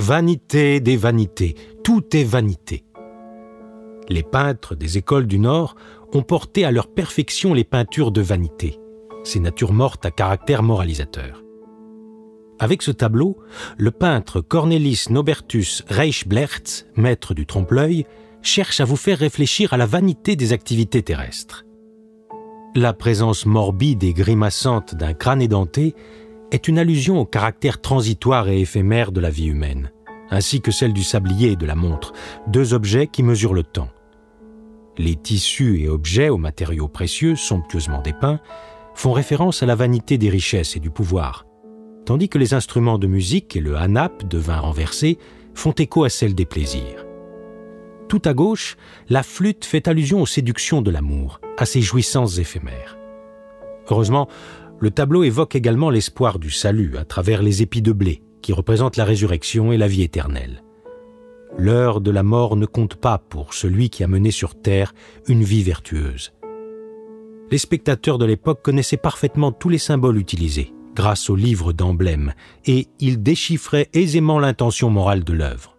Vanité des vanités, tout est vanité. Les peintres des écoles du Nord ont porté à leur perfection les peintures de vanité, ces natures mortes à caractère moralisateur. Avec ce tableau, le peintre Cornelis Nobertus Reichblerz, maître du trompe-l'œil, cherche à vous faire réfléchir à la vanité des activités terrestres. La présence morbide et grimaçante d'un crâne édenté est une allusion au caractère transitoire et éphémère de la vie humaine, ainsi que celle du sablier et de la montre, deux objets qui mesurent le temps. Les tissus et objets aux matériaux précieux, somptueusement dépeints, font référence à la vanité des richesses et du pouvoir, tandis que les instruments de musique et le hanap de vin renversé font écho à celle des plaisirs. Tout à gauche, la flûte fait allusion aux séductions de l'amour, à ses jouissances éphémères. Heureusement, le tableau évoque également l'espoir du salut à travers les épis de blé, qui représentent la résurrection et la vie éternelle. L'heure de la mort ne compte pas pour celui qui a mené sur terre une vie vertueuse. Les spectateurs de l'époque connaissaient parfaitement tous les symboles utilisés, grâce aux livres d'emblèmes, et ils déchiffraient aisément l'intention morale de l'œuvre.